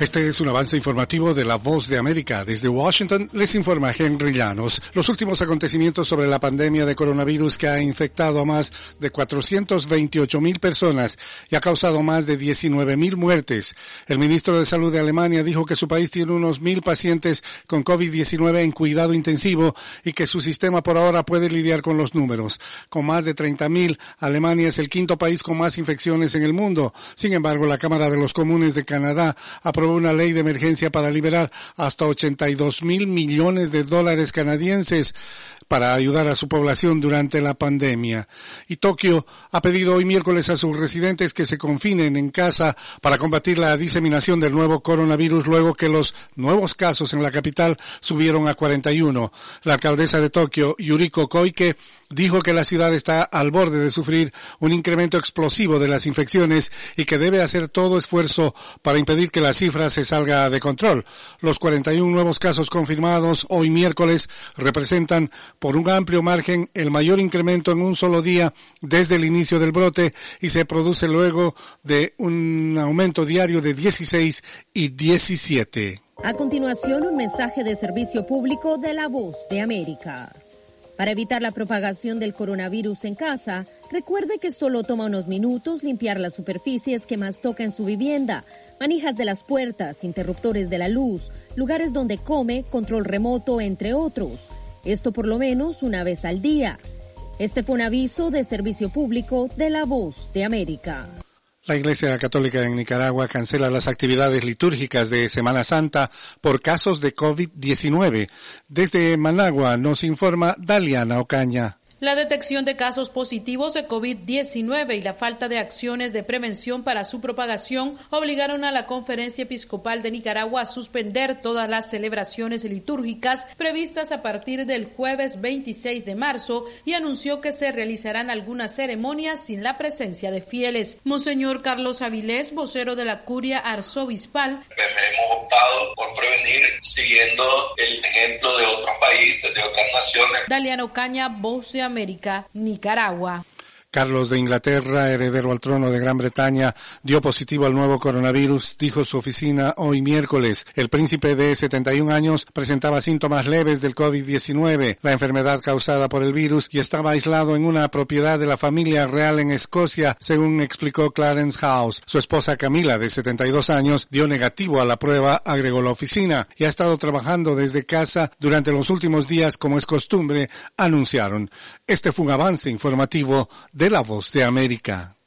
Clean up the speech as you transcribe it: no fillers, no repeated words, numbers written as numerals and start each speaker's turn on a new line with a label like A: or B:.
A: Este es un avance informativo de La Voz de América. Desde Washington les informa Henry Llanos. Los últimos acontecimientos sobre la pandemia de coronavirus que ha infectado a más de 428,000 personas y ha causado más de 19,000 muertes. El ministro de Salud de Alemania dijo que su país tiene unos 1,000 pacientes con COVID-19 en cuidado intensivo y que su sistema por ahora puede lidiar con los números. Con más de 30,000, Alemania es el quinto país con más infecciones en el mundo. Sin embargo, la Cámara de los Comunes de Canadá aprobó una ley de emergencia para liberar hasta $82,000 millones canadienses para ayudar a su población durante la pandemia. Y Tokio ha pedido hoy miércoles a sus residentes que se confinen en casa para combatir la diseminación del nuevo coronavirus luego que los nuevos casos en la capital subieron a 41. La alcaldesa de Tokio, Yuriko Koike, dijo que la ciudad está al borde de sufrir un incremento explosivo de las infecciones y que debe hacer todo esfuerzo para impedir que la cifra se salga de control. Los 41 nuevos casos confirmados hoy miércoles representan por un amplio margen el mayor incremento en un solo día desde el inicio del brote y se produce luego de un aumento diario de 16 y 17.
B: A continuación, un mensaje de servicio público de La Voz de América. Para evitar la propagación del coronavirus en casa, recuerde que solo toma unos minutos limpiar las superficies que más toca en su vivienda, manijas de las puertas, interruptores de la luz, lugares donde come, control remoto, entre otros. Esto por lo menos una vez al día. Este fue un aviso de servicio público de La Voz de América.
A: La Iglesia Católica en Nicaragua cancela las actividades litúrgicas de Semana Santa por casos de COVID-19. Desde Managua nos informa Daliana Ocaña.
C: La detección de casos positivos de COVID-19 y la falta de acciones de prevención para su propagación obligaron a la Conferencia Episcopal de Nicaragua a suspender todas las celebraciones litúrgicas previstas a partir del jueves 26 de marzo y anunció que se realizarán algunas ceremonias sin la presencia de fieles. Monseñor Carlos Avilés, vocero de la Curia Arzobispal.
D: Hemos optado por prevenir siguiendo el ejemplo de otros países, de otras naciones.
C: Daliana Ocaña, Voz de América, Nicaragua.
A: Carlos de Inglaterra, heredero al trono de Gran Bretaña, dio positivo al nuevo coronavirus, dijo su oficina hoy miércoles. El príncipe de 71 años presentaba síntomas leves del COVID-19, la enfermedad causada por el virus, y estaba aislado en una propiedad de la familia real en Escocia, según explicó Clarence House. Su esposa Camila, de 72 años, dio negativo a la prueba, agregó la oficina, y ha estado trabajando desde casa durante los últimos días, como es costumbre, anunciaron. Este fue un avance informativo de La Voz de América.